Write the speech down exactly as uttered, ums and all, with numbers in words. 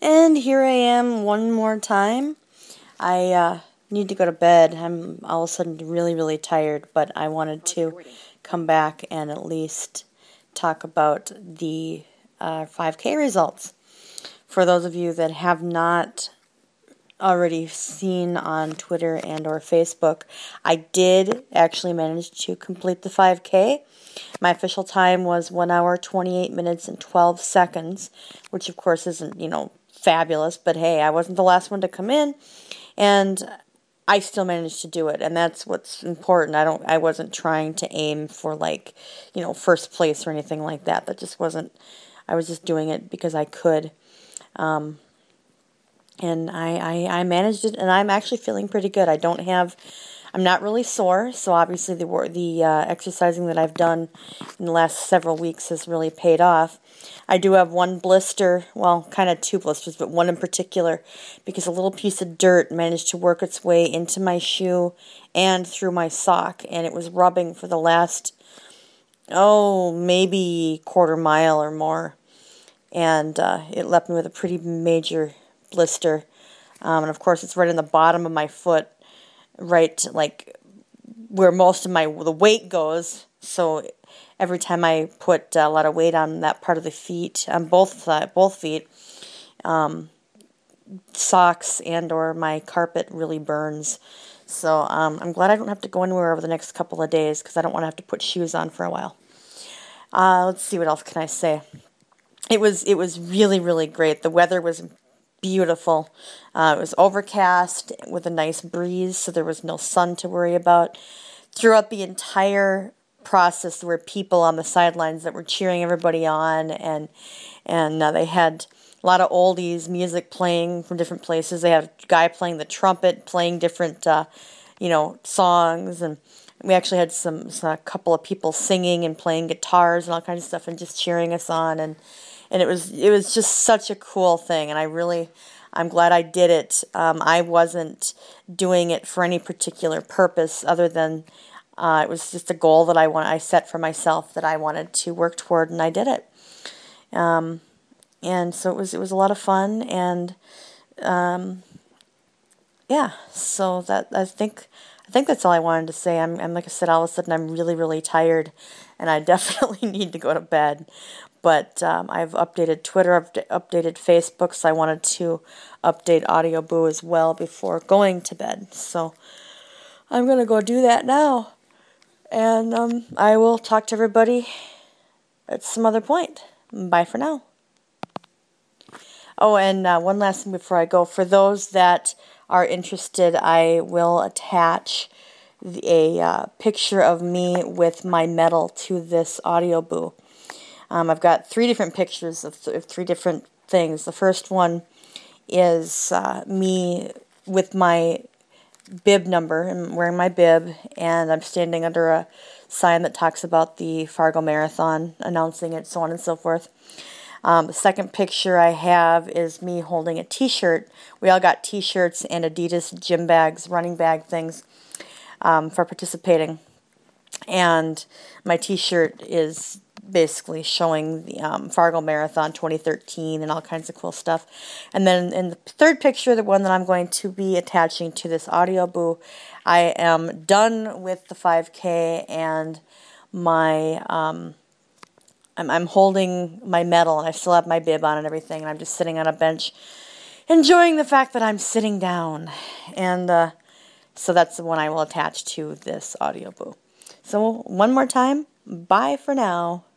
And here I am one more time. I uh, need to go to bed. I'm all of a sudden really, really tired, but I wanted to come back and at least talk about the uh, five K results. For those of you that have not already seen on Twitter and or Facebook, I did actually manage to complete the five K. My official time was one hour, twenty-eight minutes, and twelve seconds, which of course isn't, you know, fabulous, but hey, I wasn't the last one to come in, and I still managed to do it, and that's what's important. I don't, I wasn't trying to aim for, like, you know, first place or anything like that. That just wasn't, I was just doing it because I could, um, and I, I, I managed it, and I'm actually feeling pretty good. I don't have, I'm not really sore, so obviously the the uh, exercising that I've done in the last several weeks has really paid off. I do have one blister, well, kind of two blisters, but one in particular, because a little piece of dirt managed to work its way into my shoe and through my sock, and it was rubbing for the last, oh, maybe quarter mile or more, and uh, it left me with a pretty major blister, um, and of course it's right in the bottom of my foot, right, like, where most of my, the weight goes, so every time I put a lot of weight on that part of the feet, on both both feet, um, socks and or my carpet really burns. So um, I'm glad I don't have to go anywhere over the next couple of days because I don't want to have to put shoes on for a while. Uh, let's see, what else can I say? It was it was really, really great. The weather was beautiful. Uh, it was overcast with a nice breeze, so there was no sun to worry about. Throughout the entire process, there were people on the sidelines that were cheering everybody on, and and uh, they had a lot of oldies music playing from different places. They had a guy playing the trumpet, playing different, uh, you know, songs, and we actually had some, some a couple of people singing and playing guitars and all kinds of stuff, and just cheering us on, and and it was it was just such a cool thing, and I really. I'm glad I did it. Um, I wasn't doing it for any particular purpose other than uh, it was just a goal that I want. I set for myself that I wanted to work toward, and I did it. Um, and so it was. It was a lot of fun, and um, yeah. So that I think I think that's all I wanted to say. I'm, I'm like I said, all of a sudden I'm really really tired, and I definitely need to go to bed. But um, I've updated Twitter, I've updated Facebook, so I wanted to update Audio Boo as well before going to bed. So I'm going to go do that now. And um, I will talk to everybody at some other point. Bye for now. Oh, and uh, one last thing before I go. For those that are interested, I will attach a uh, picture of me with my medal to this Audio Boo. Um, I've got three different pictures of, th- of three different things. The first one is uh, me with my bib number. I'm wearing my bib, and I'm standing under a sign that talks about the Fargo Marathon, announcing it, so on and so forth. Um, the second picture I have is me holding a t-shirt. We all got t-shirts and Adidas gym bags, running bag things um, for participating. And my t-shirt is basically showing the um, Fargo Marathon twenty thirteen and all kinds of cool stuff. And then in the third picture, the one that I'm going to be attaching to this Audio Boo, I am done with the five K, and my um, I'm, I'm holding my medal, and I still have my bib on and everything, and I'm just sitting on a bench enjoying the fact that I'm sitting down. And uh, so that's the one I will attach to this Audio Boo. So one more time, bye for now.